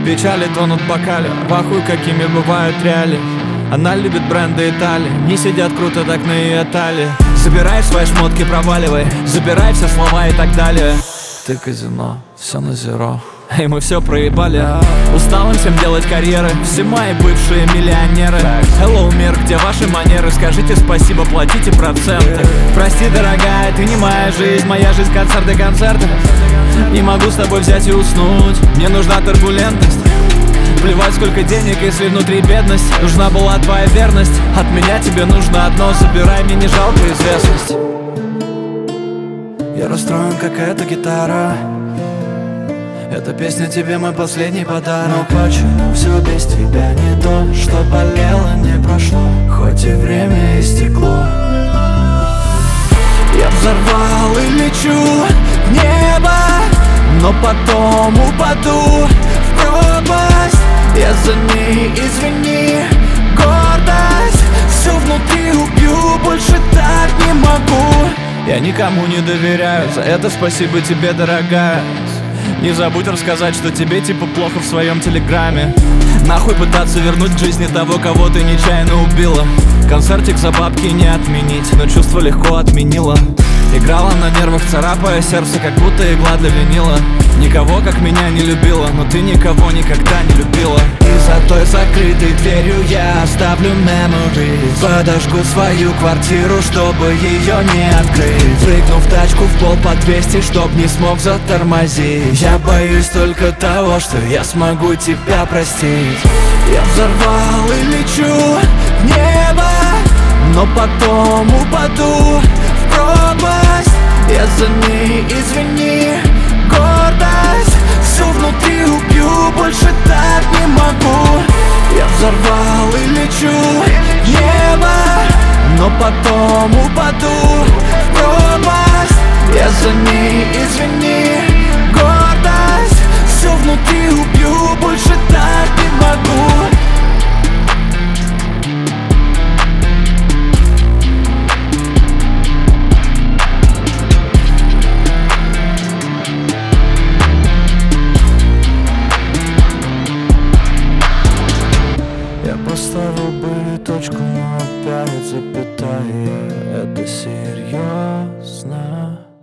Печали тонут в бокале, в ахуй какими бывают реалии. Она любит бренды Италии, не сидят круто так на ее талии. Забирай свои шмотки, проваливай, забирай все слова и так далее. Ты казино, все на зеро, и мы все проебали. Устал им всем делать карьеры, все мои бывшие миллионеры. Hello, мир, где ваши манеры? Скажите спасибо, платите проценты. Прости, дорогая, ты не моя жизнь концерты, концерты. Не могу с тобой взять и уснуть, мне нужна турбулентность. Плевать сколько денег, если внутри бедность. Нужна была твоя верность, от меня тебе нужно одно. Забирай, мне не жалко известность. Я расстроен, как эта гитара. Эта песня тебе мой последний подарок. Но почему все без тебя не то, что болело, не прошло, хоть и время истекло. Я взорвал и лечу в небо, но потом упаду в пропасть. Я за ней, извини, гордость. Все внутри убью, больше так не могу. Я никому не доверяю, за это спасибо тебе, дорогая. Не забудь рассказать, что тебе типа плохо в своем телеграме. Нахуй пытаться вернуть к жизни того, кого ты нечаянно убила. Концертик за бабки не отменить, но чувство легко отменила. Играла на нервах, царапая сердце, как будто игла для винила. Никого, как меня, не любила, но ты никого никогда не любила. И за той закрытой дверью я оставлю memories. Подожгу свою квартиру, чтобы ее не открыть. Прыгну в тачку в пол по 200, чтоб не смог затормозить. Я боюсь только того, что я смогу тебя простить. Я взорвал и лечу в небо, но потом упаду в пропасть. Я за ней, извини, гордость. Все внутри убью, больше так не могу. Я взорвал и лечу в небо, но потом упаду в пропасть. Я за ней, извини, гордость. Все внутри убью, больше так не могу. Поставил бы точку, но опять запятая. Это серьезно.